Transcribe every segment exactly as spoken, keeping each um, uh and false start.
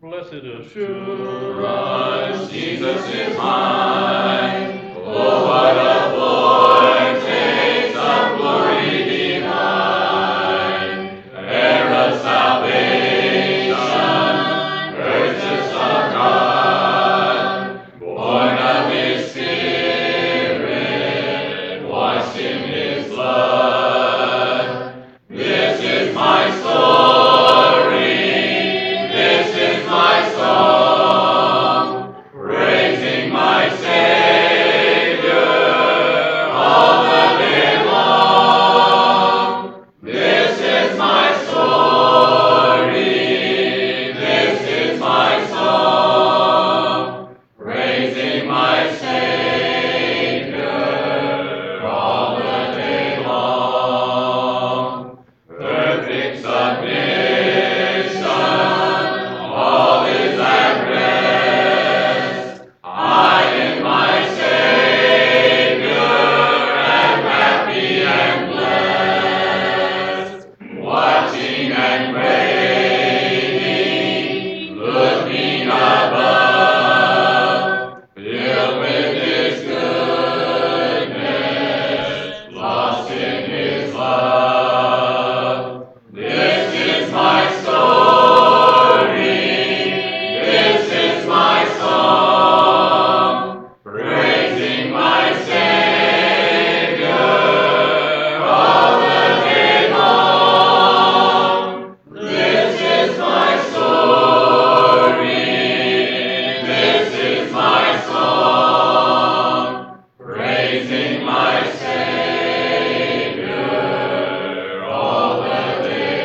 Blessed assurance, Jesus is mine. Oh, what a foretaste of glory divine, heir of salvation, purchase of God, born of His Spirit, washed in His blood. This is my story. This is my song, praising my Savior all the day long. This is my story, this is my song, praising my Savior all the day long. Perfect submission, all is at rest. I in my Savior am happy and blessed. Watching and waiting, looking above, filled with His goodness, lost in His love. This is my story. This is my song, praising my Savior all the day long. This is my story, this is my song, praising my Savior all the day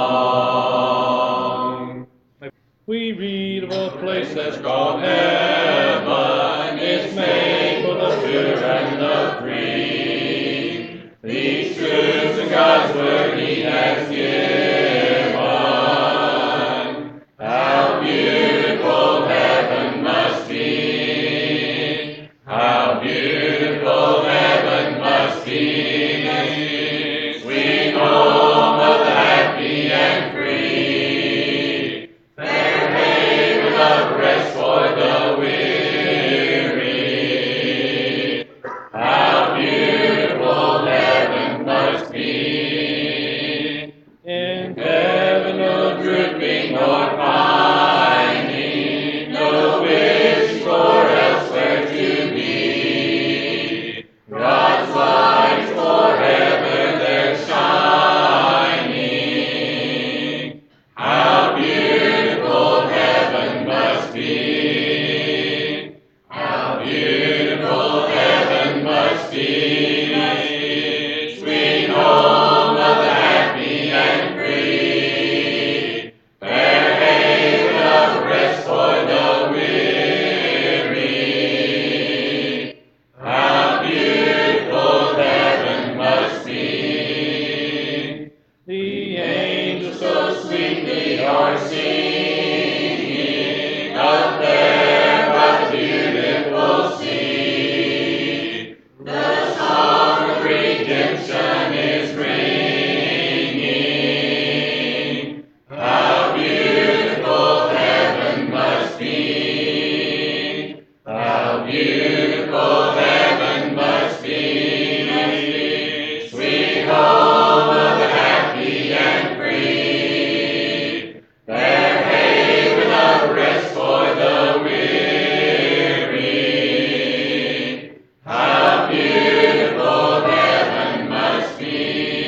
long. we read of a place that's Called heaven is made for the pure and the free. These truths in God's word He has given. How beautiful heaven must be. How beautiful heaven must be. Sweet home of the happy and free. Fair haven of rest for the weary. How beautiful heaven must be. in Heaven no drooping nor pining, no wish for elsewhere to be. God's light forever there shining. How beautiful heaven must be. How beautiful heaven must be. Sweet home of the happy and free. Fair haven of rest for the weary. How beautiful heaven must be. the Angels so sweetly are singing up there by the beautiful sea. The song of redemption is ringing. How beautiful heaven must be. How beautiful heaven must be. Sweet home of the happy and free. Fair haven of rest for the weary. How beautiful heaven must be.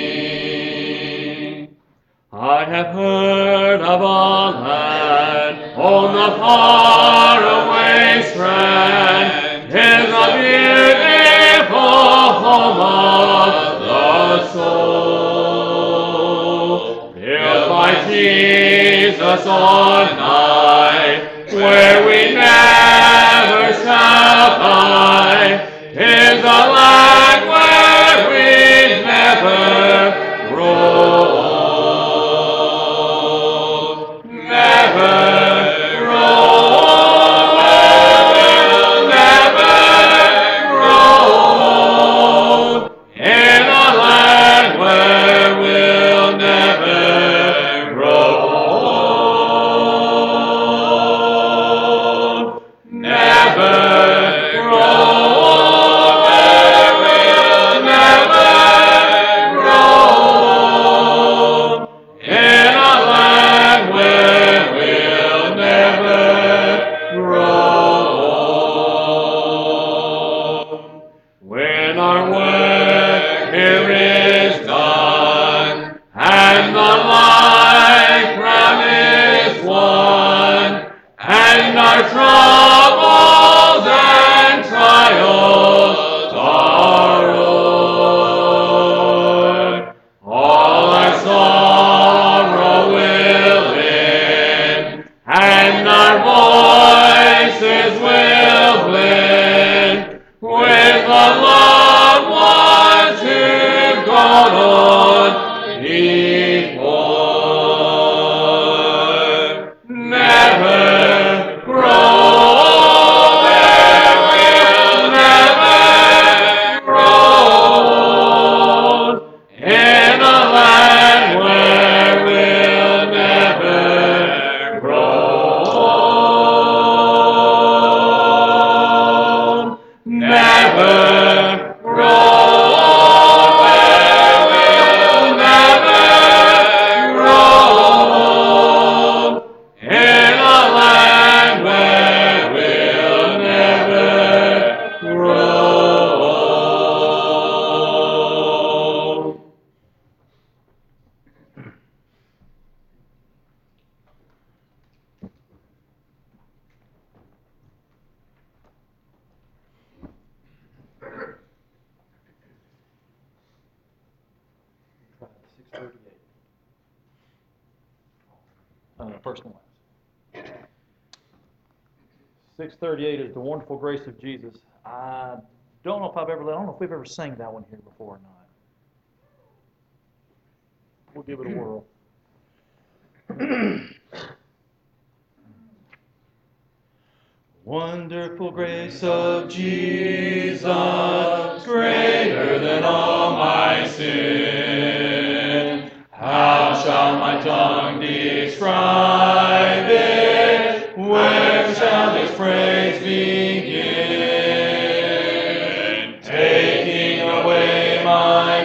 I have heard of a land on the faraway strand, is a beautiful home of the soul, built by Jesus on high, where we never shall die, is a land where we never grow old, never grow old, never grow old, in a land where we'll never grow old. troubles and trials are o'er. All our sorrow will end, and our voices will blend with the loved ones who've gone on before. Never grow old, we'll never grow old in a land where we'll never grow old. Never grow old, where we'll never grow old in a land where we'll never grow old. six thirty-eight. Uh, first and last. six thirty-eight is the wonderful grace of Jesus. I don't know if I've ever, I don't know if we've ever sang that one here before or not. We'll give it a whirl. Wonderful grace of Jesus, greater than all my sin. How shall my tongue describe it? Where shall its praise begin? Taking away my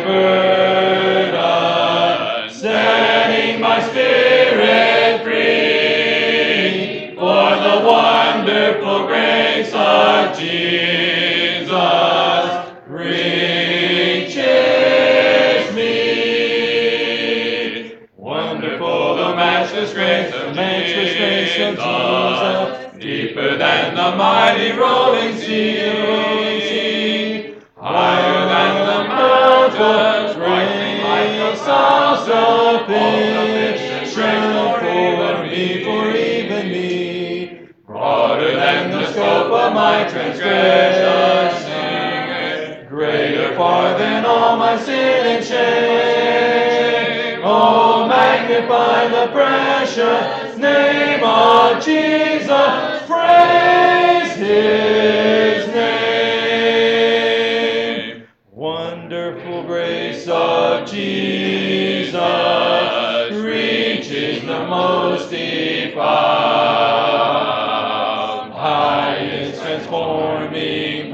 burden, setting my spirit free, for the wonderful grace of Jesus reaches me. Wonderful the matchless grace of matchless grace of Jesus, deeper than the mighty rolling sea, higher than the mountains, grace all sufficient for me, for even me. Broader than the scope of my transgression, greater far than all my sin and shame. Oh, magnify the precious name of Jesus, praise His name. Wonderful grace of Jesus reaches the most defied, highest transforming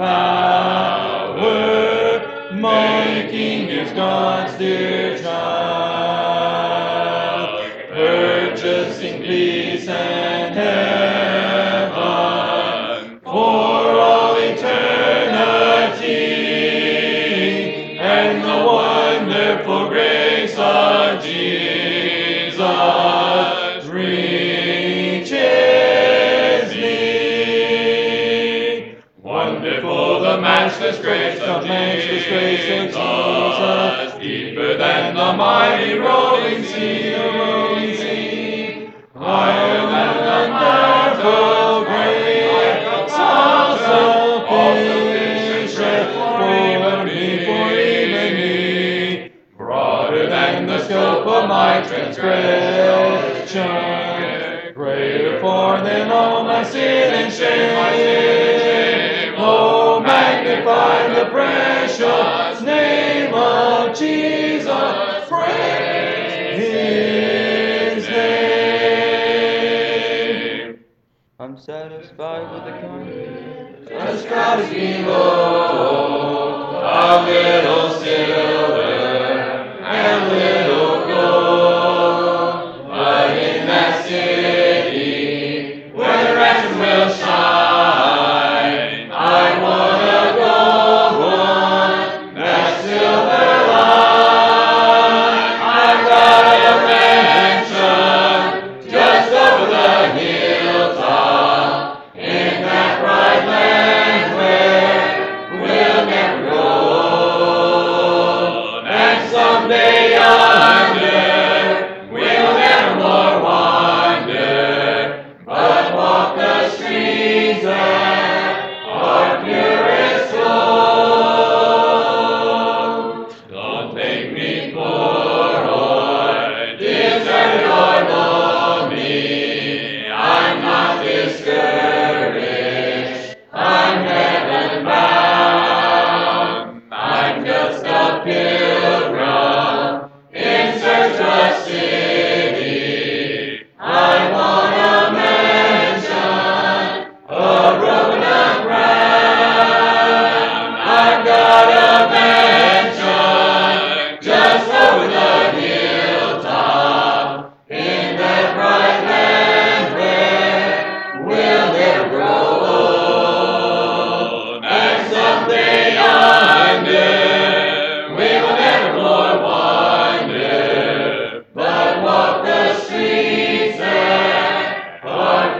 power, making His God's dear child, purchasing peace and heaven for all eternity, and the wonderful grace of Jesus reaches me. Wonderful the matchless grace of matchless grace of Jesus, deeper than the mighty rolling sea, rolling sea, higher than the mountains, great, all sufficient for me, for even me. Broader than the scope of my transgression, greater far than all my sin and shame. Oh, magnify the precious name of Jesus, praise His name. I'm satisfied with the kindness just Christ below, a little silver and little gold, but in that city where the ransom will shine, I want a gold one, that silver line. I've got a mansion just over the hilltop in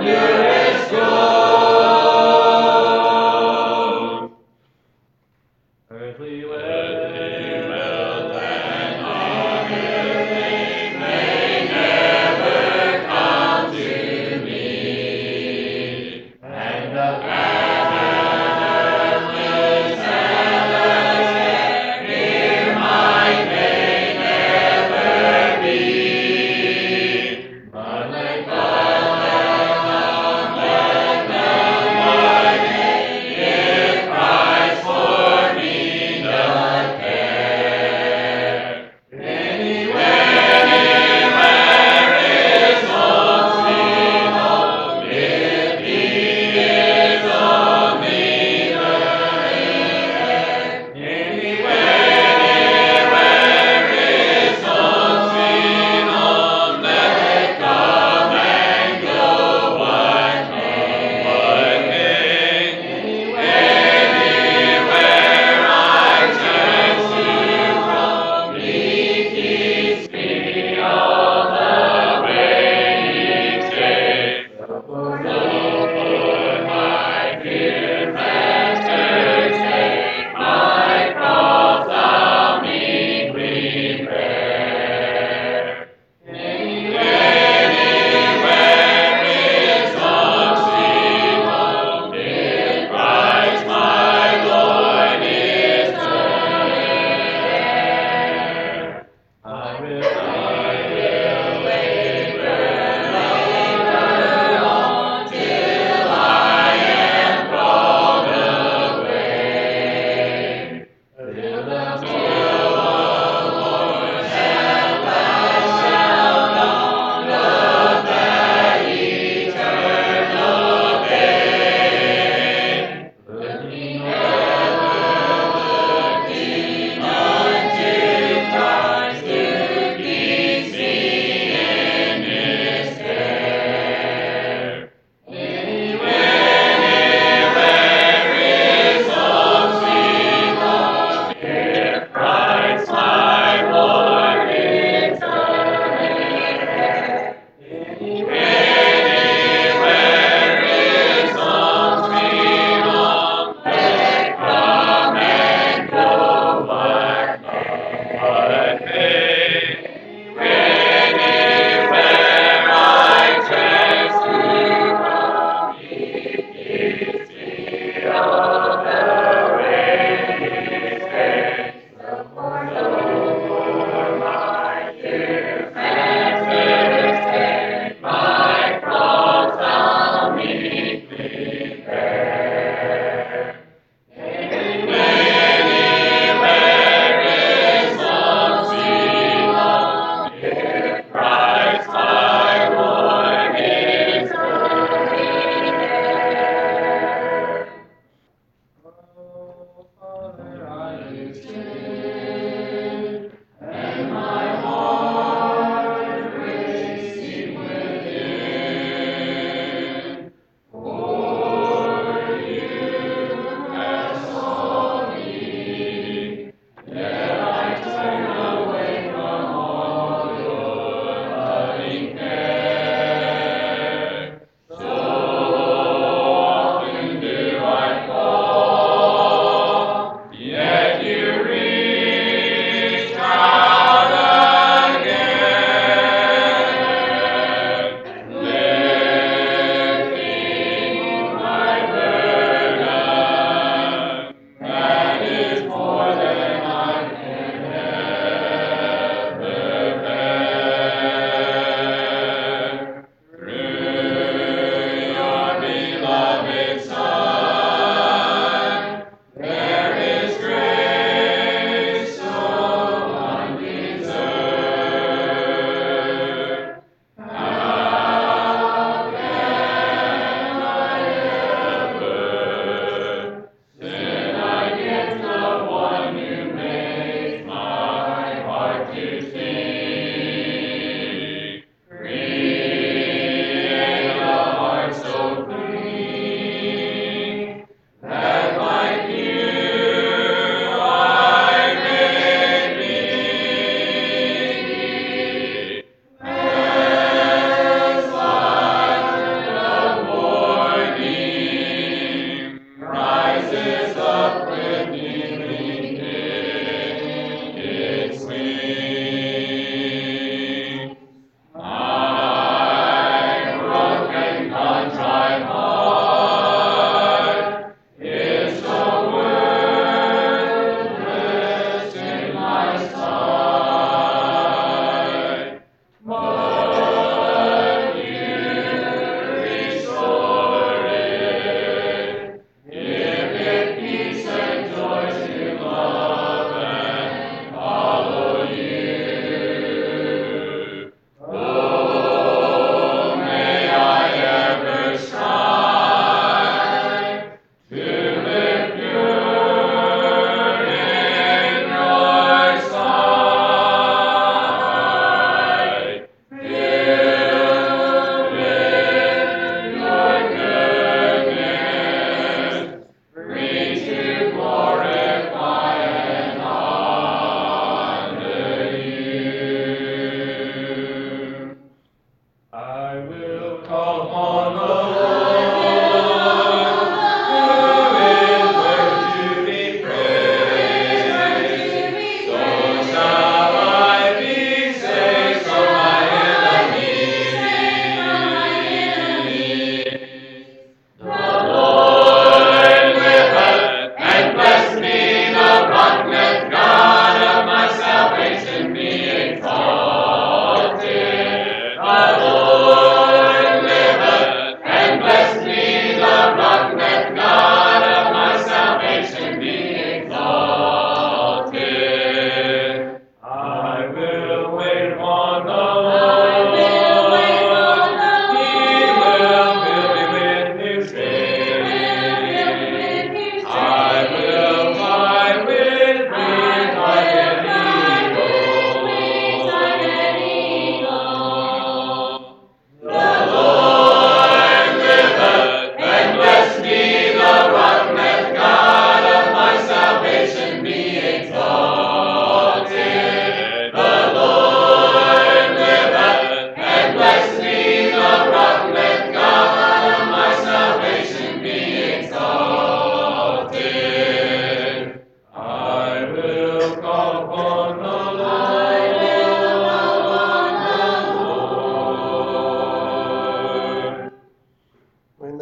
purest gold. Earthly Earthly wealth wealth and honor may never come to me, and the and earthly solace here mine may never be. But let God come, let them morning, if Christ for me doth care. Anywhere, anywhere is home, sweet home, if He is only there. Anywhere, anywhere is home, sweet home, let come and go one may. One may. Anywhere I chance to roam, He keeps me all the way each day. So for my dear Master's sake, my cross I'll meekly bear. Anywhere is home, sweet home, if Christ my Lord is there. I will I will labor, labor on till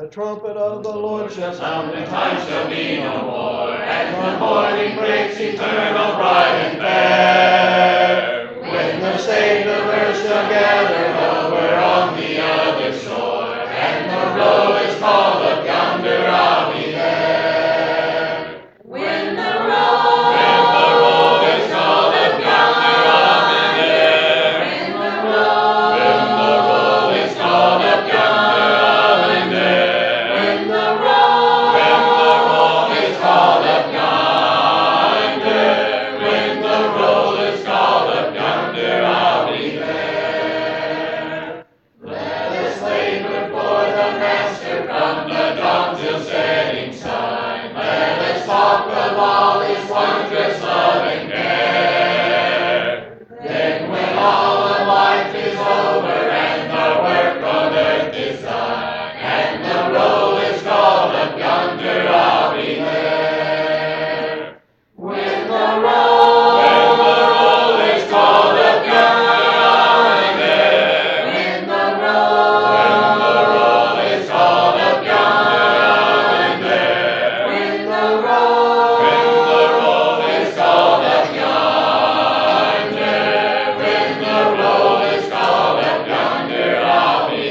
trumpet of the Lord shall sound, And time shall be no more, and the morning breaks eternal, bright and fair. When the saved of earth shall gather over on the other shore, and the roll is called up yonder, I'll be there. When the roll, When the roll is called up yonder, I'll be there. when the roll, When the roll is called up yonder, I'll be there. when the roll, When the roll is called up yonder, when the roll is called up yonder, I'll be there. Let us labor for the Master from the dawn till setting sun. Let us talk of all His wondrous love and care. Then when all of life is over and the work on earth is done, and the roll is called up yonder, I'll be there. When the roll, when the roll is called up yonder, I'll be there. when the roll, When the roll is called up yonder, I'll be there. when the roll, When the roll is called up yonder, when the roll is called up yonder, I'll be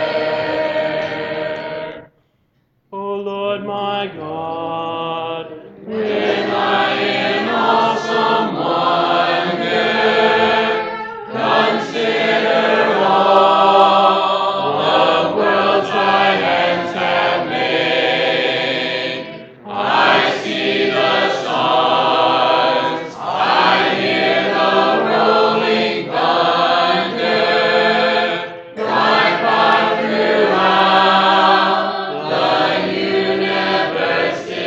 there. O Lord my God, When I in awesome wonder consider all the worlds thy hands have made, I see the stars, I hear the rolling thunder, drive by throughout the universe.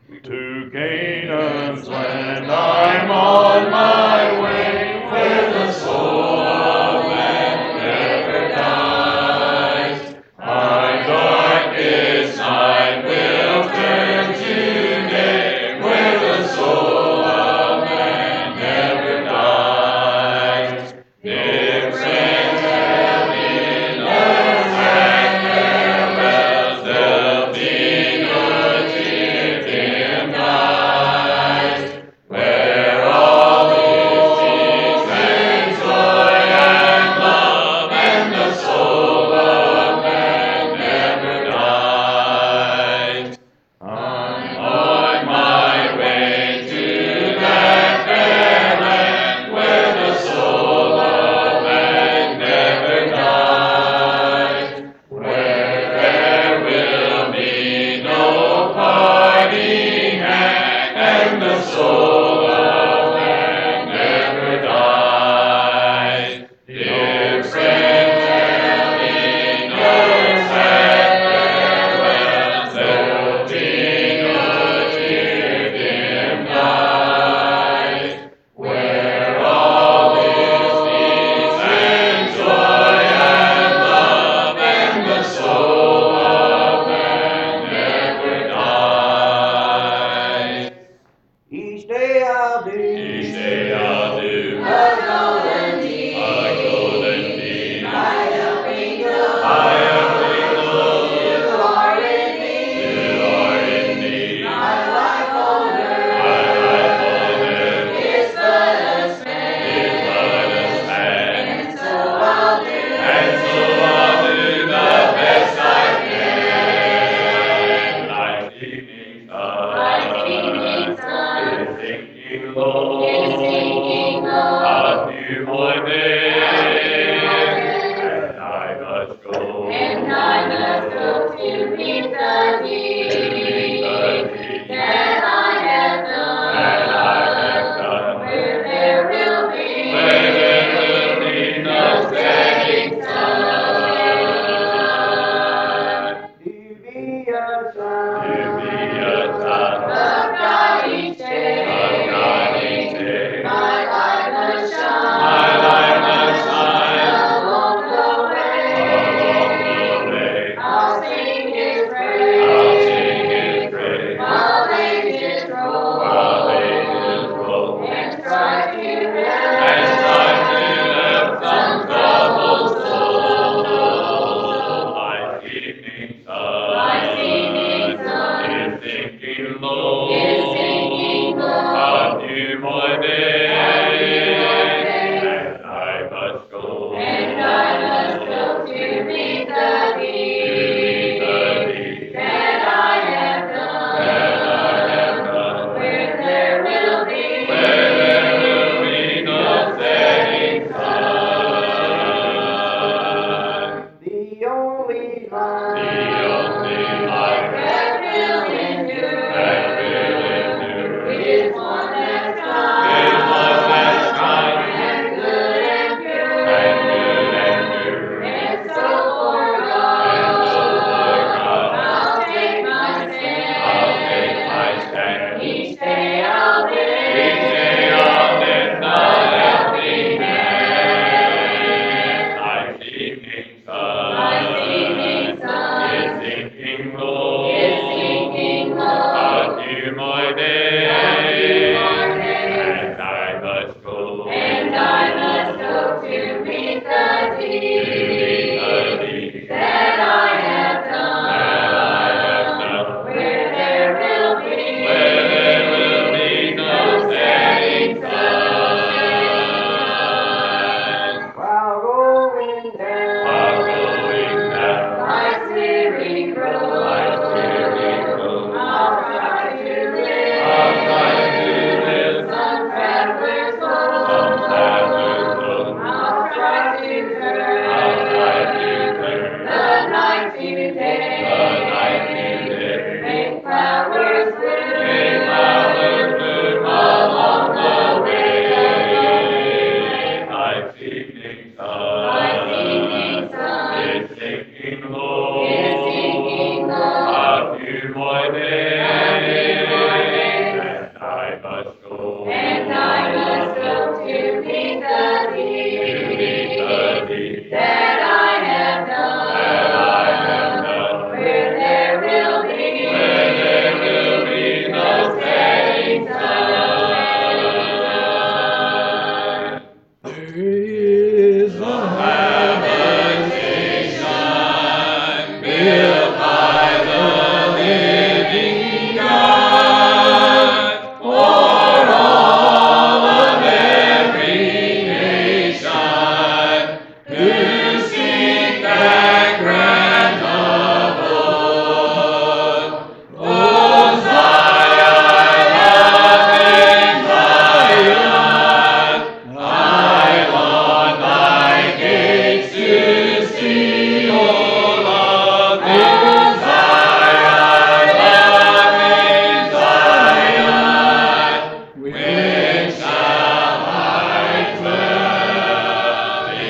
To Canaan's land I'm on my way, where the soul of man never dies. My darkest night will turn to day, where the soul of man never dies. Dear friends, help in earth and farewells, help in earth cheer dim night, where all is peace and joy and love, and the soul of man never dies. I'm on my way to that fair land, where the soul of man never dies, where there will be no parting hand, and the soul of man never dies. Dear friends, help in earth and farewells, help in earth cheer dim night, where all is peace and joy and love, and the soul of man never dies. Each day I'll do Each day I'll do A golden deed. a golden deed. My helping God. I am grateful You are indeed. you are indeed. My life on earth My life on earth is but a is span. but a span, And so I'll do. and so I'll do the best I can. My evening My evening sun is sinking low, is sinking low. a few more days, and I must go. And I must go to meet the To meet the deed deed that I have that I have done. done, Where there will be where there will be no setting sun. to be a son. To be a son of God each of day. God each day. My light must shine. My life must must go. And I must go to meet the deed that I have done. That I have done. Where there will be Where there will be no setting sun. There is a Habitation built by the living God for all of every nation who seek that grand abode. O Zion, loving Zion, I want thy gates to see, O loving Zion, loving Zion. When shall I dwell in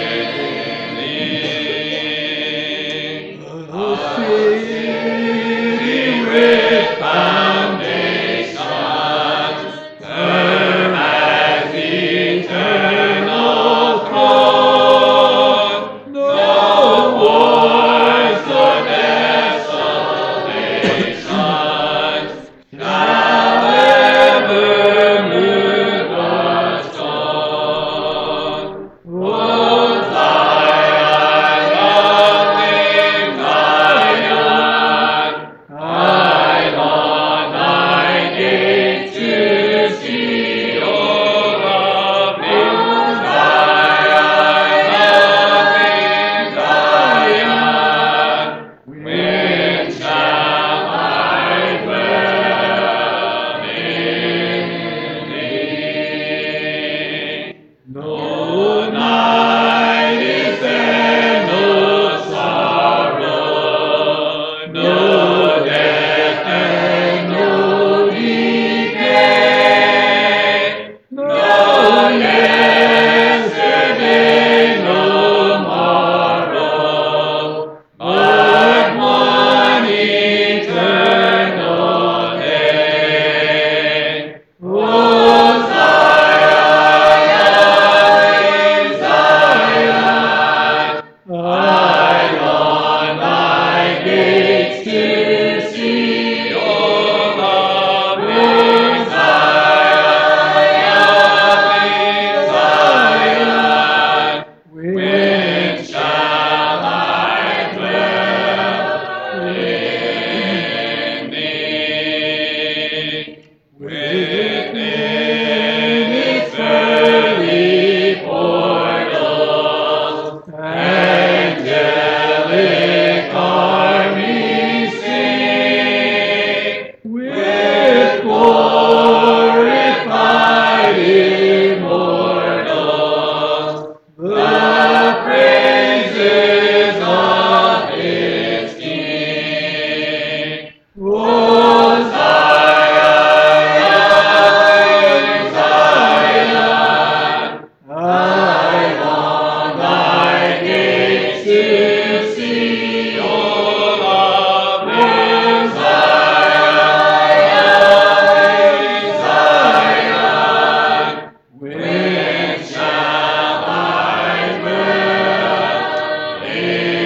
thee? A city with foundations, firm as eternal throne. No wars or desolations shall ever move us on. O Zion, loving Zion, I long thy gates to see, O loving Zion, loving Zion. When shall I dwell in thee? No night is there, no sorrow, no death and no decay, no yesterday, no morrow, but one eternal day. O Zion, Zion, I long thy gates to see, O loving Zion, loving Zion. When shall I dwell in thee? Within its early portals, angelic armies sing, with glorified immortals, the praises of its King. O Zion, Zion, I long thy gates to see, O loving Zion, Zion. When shall I dwell in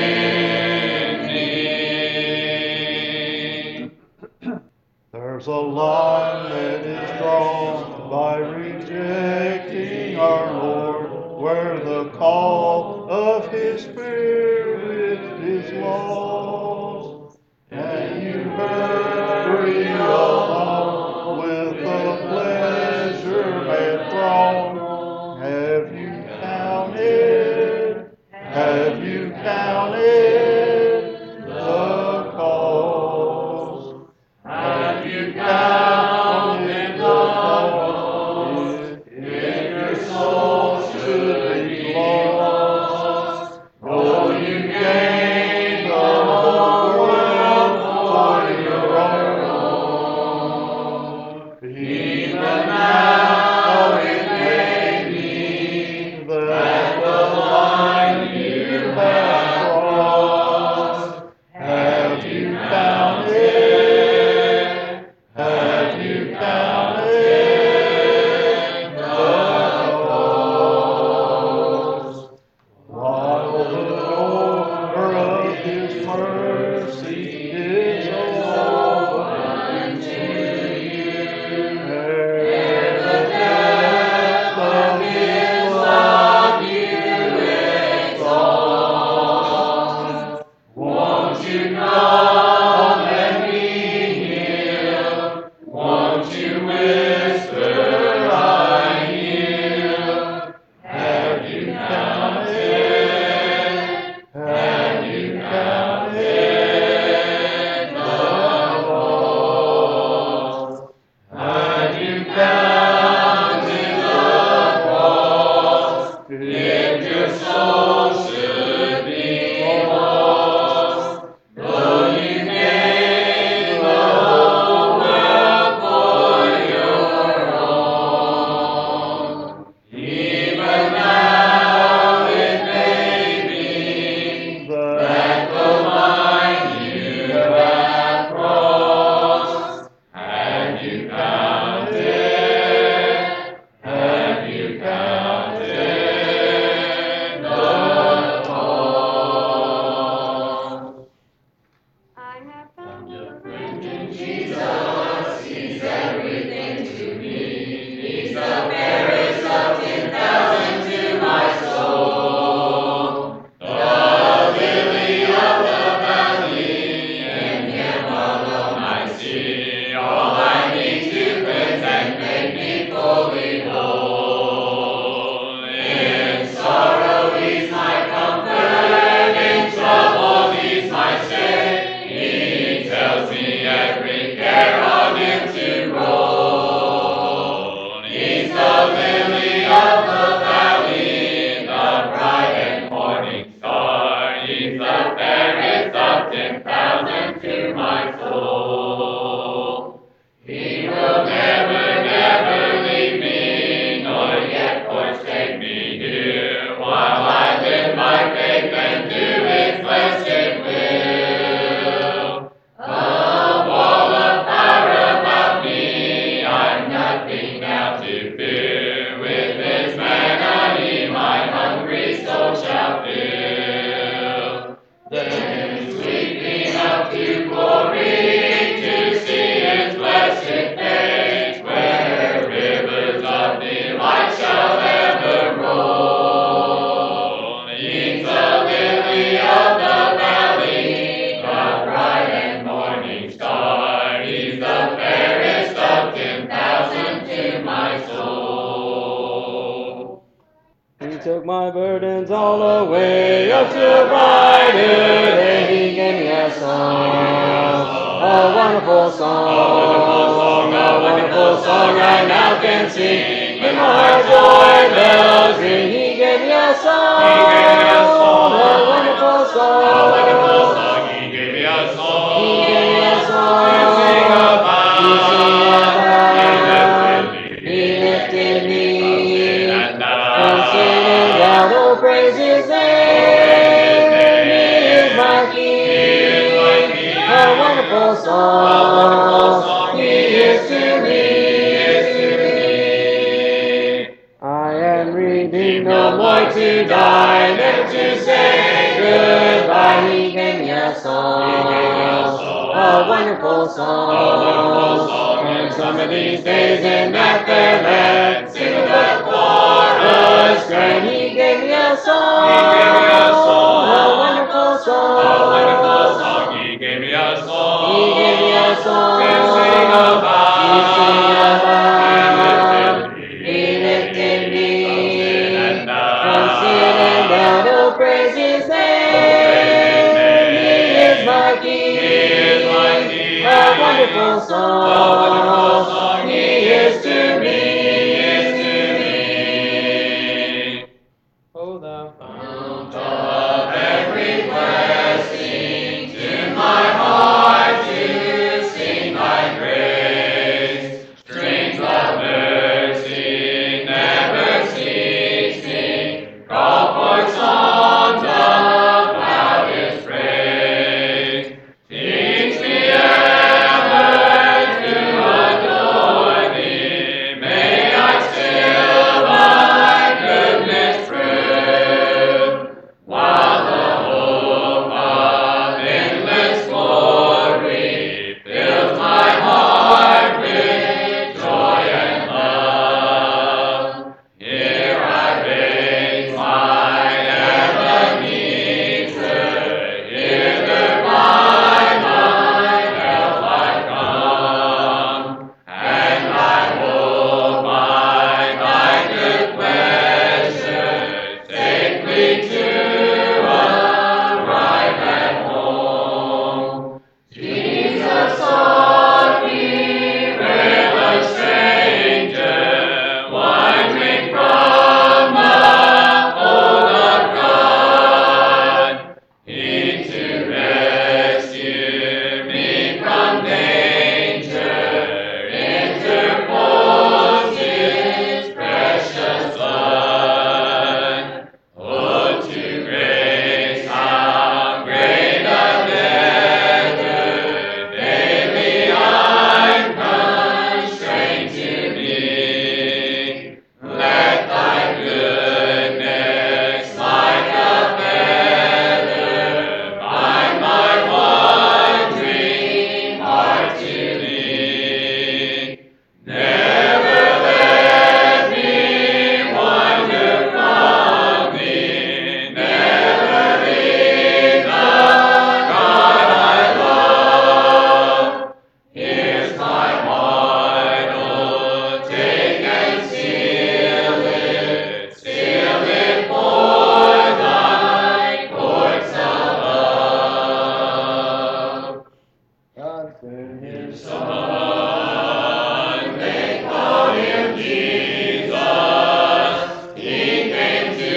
thee? There's a line that is drawn by rejecting our Lord, where the call of His Spirit is lost. And you hurry along with the pleasure-mad throng. Have you counted? Have you counted the cost? Have you counted the cost? If your soul should be lost, though you gain the whole world for your own, even now it may be that the line you have crossed. Have you counted? Have you counted took my burdens all away. Up to a brighter day, He gave me a song, a wonderful song, a wonderful song I now can sing. In my heart joy bells ring. He gave me a song, He gave me a song, a wonderful song, a wonderful song. He gave me a song, He gave me a song to sing about. to sing about. He lifted me, He lifted me and now, from sin and down. Oh, praise His name. He is my King. A wonderful song. a wonderful song. He is to me. I am redeemed, no more to die, never to say goodbye. He gave me a song, He gave me a song, a wonderful song. a wonderful song. And some of these days in that fair land, sing the chorus grand. He gave me a song, He gave me a song, a wonderful song. a wonderful song. He gave me a song, He gave me a song to sing about. to sing about. He He lifted me and from sin and down. Oh, praise His name. He is my King. He is my King. A wonderful song. A wonderful song. He is to me. is to me. Oh, thou Fount of every blessing, tune my heart to sing Thy praise. Strings of mercy never ceasing, call forth songs of loudest praise. Teach me ever to adore Thee. May I still Thy goodness prove, while the hope of endless glory fills my heart with joy and love. Here I raise my Ebenezer, hither by my help I come, and I hold by Thy good pleasure, take me to a right home. Jesus sought me where the stranger, wandering from the fold of God, He to rescue me from danger, interposed His precious blood. Oh, to grace, how great a debtor daily I'm constrained to be. Let Thy goodness like a feather bind my wandering heart to Thee. Never let me wander from Thee, never leave the God I love. Here's my heart, oh, take and seal it, seal it for Thy courts above. God sent His Son, they call Him Jesus. He came to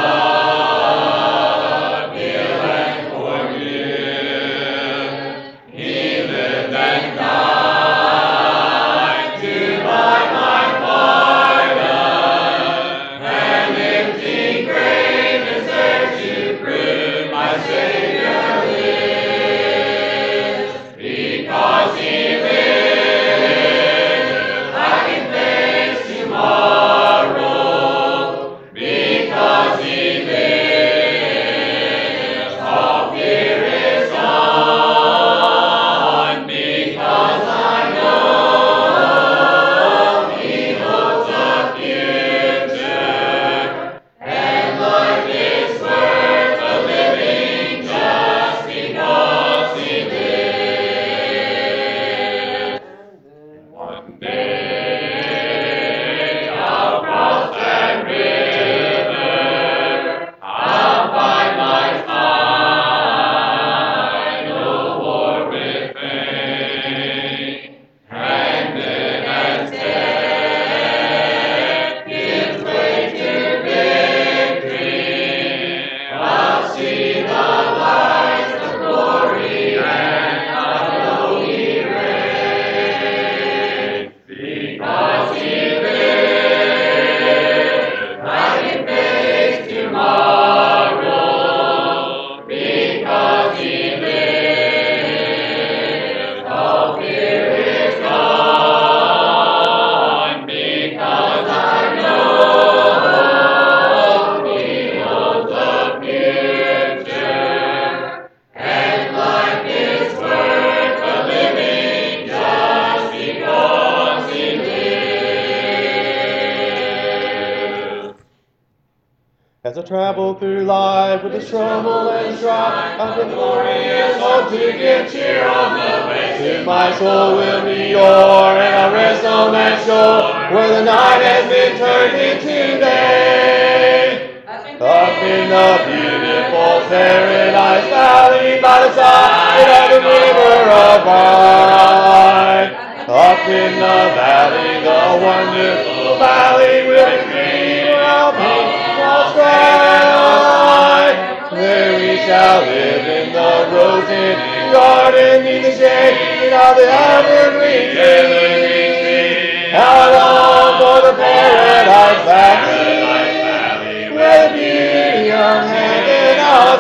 love, heal, and forgive. He lived and died to buy my pardon, and empty grave is there to prove my Savior lives. Because He lives, I can face tomorrow. Because He lives, all fear is gone. Because I know He holds a future, and life is worth the living just because He lives. One day I'll cross that river As I travel through life with its trouble and strife, I've been glorious hope to give cheer on the way. Soon my soul will be o'er, and I'll rest on that shore where the night has been turned into day. Up in the beautiful Paradise Valley by the side of the river of life. Up in the valley, the wonderful valley will be green, all pink, all striped. There we shall live in the roses garden, neath the shade of the evergreen tree. How I long for the Paradise Valley, where the beauty of heaven I'll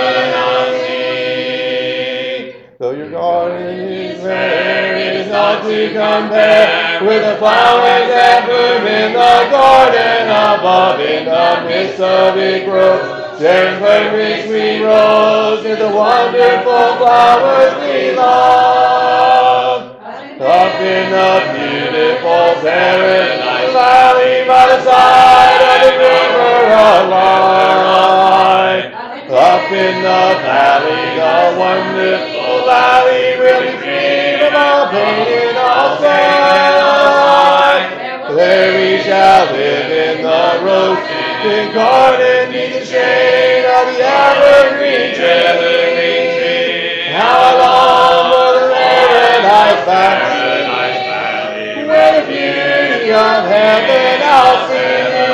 see. Though your garden is rare, it is not to compare with the flowers that bloom in the garden above. In the midst of it grows, sharing perfect sweet rose, is the wonderful flowers we love. Up in the beautiful Paradise Valley by the side of the river of life. Up in the valley, the wonderful valley will be free from all pain and all strife. There we shall live in the rose-tinted garden, neath the shade of the evergreen tree. How I long for the Paradise Valley, where the beauty of heaven I'll see.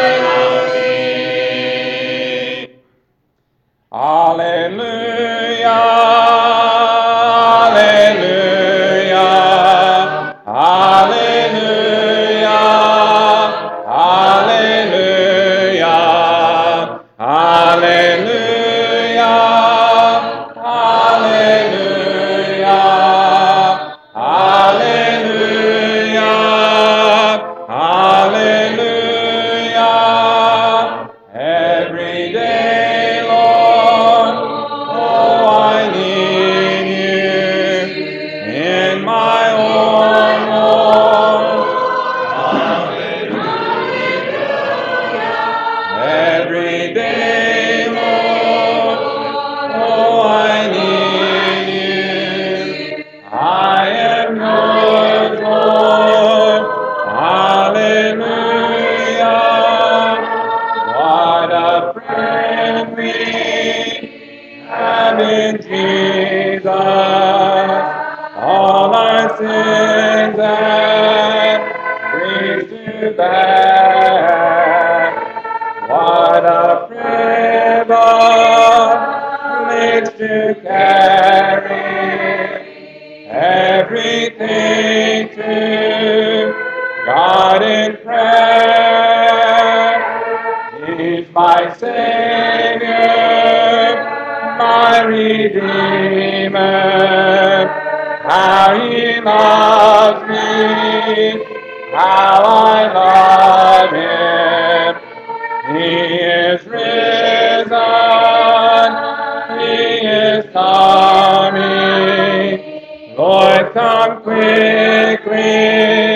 Alleluia, alleluia, alleluia, alleluia, alleluia, alleluia, alleluia, alleluia. Every day, Lord, oh, I need you in my own home. Every day, Lord, oh, I need you. I am yours, Lord. Hallelujah. What a friend we have in Jesus. All our sins and griefs to bear. What a privilege to carry everything to God in prayer. He's my Savior, my Redeemer. How He loves me, how I love Him. He is risen, He is coming. Lord, come quickly.